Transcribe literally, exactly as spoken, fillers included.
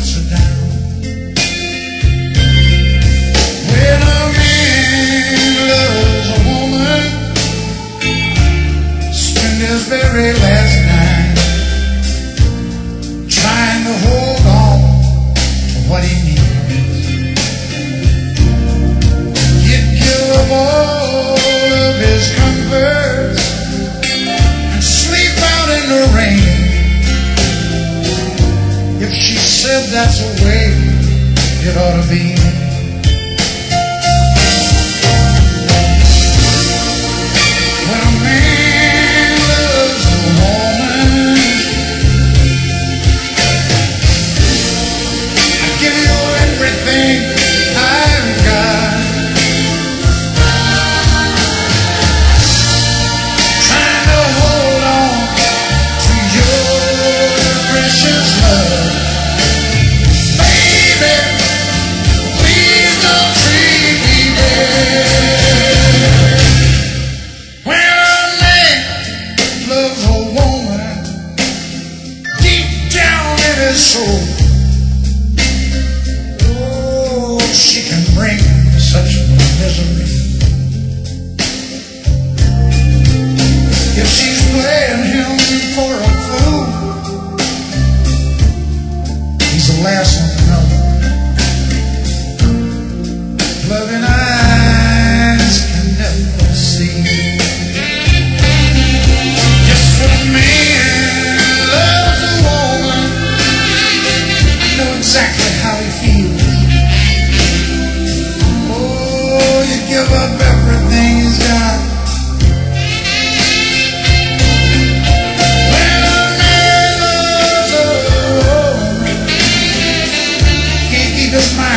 puts her down. When a man loves a woman, spend his very last night trying to hold on to what he needs. He'd give up all of his comforts and sleep out in the rain if she said that's the way it ought to be. When a man loves a woman, I give you everything I've got, trying to hold on to your precious love. Baby, please don't treat me bad. When a man loves a woman deep down in his soul, oh, she can bring such misery. If she's playing him for a fool, he's the last one to know. Loving eyes can never see. Just when a man loves a woman, you know exactly how he feels. Oh, you give up everything he's got. When a man loves a woman, can't keep his mind